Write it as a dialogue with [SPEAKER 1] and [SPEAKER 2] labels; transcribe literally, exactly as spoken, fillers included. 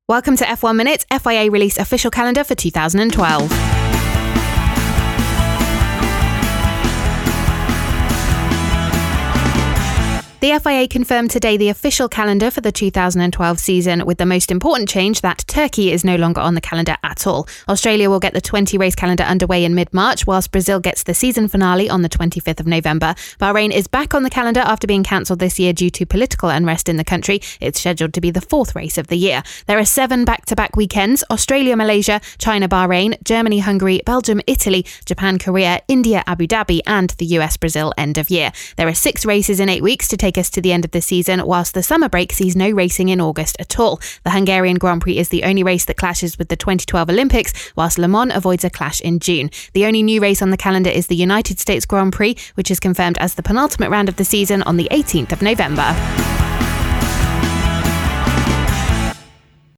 [SPEAKER 1] Welcome to F one Minutes. F I A release official calendar for two thousand twelve. The F I A confirmed today the official calendar for the two thousand twelve season, with the most important change that Turkey is no longer on the calendar at all. Australia will get the twenty-race calendar underway in mid-March, whilst Brazil gets the season finale on the twenty-fifth of November. Bahrain is back on the calendar after being cancelled this year due to political unrest in the country. It's scheduled to be the fourth race of the year. There are seven back-to-back weekends: Australia, Malaysia, China, Bahrain, Germany, Hungary, Belgium, Italy, Japan, Korea, India, Abu Dhabi, and the U S, Brazil end of year. There are six races in eight weeks to take us to the end of the season, whilst the summer break sees no racing in August at all. The Hungarian Grand Prix is the only race that clashes with the twenty twelve Olympics, whilst Le Mans avoids a clash in June. The only new race on the calendar is the United States Grand Prix, which is confirmed as the penultimate round of the season on the eighteenth of November.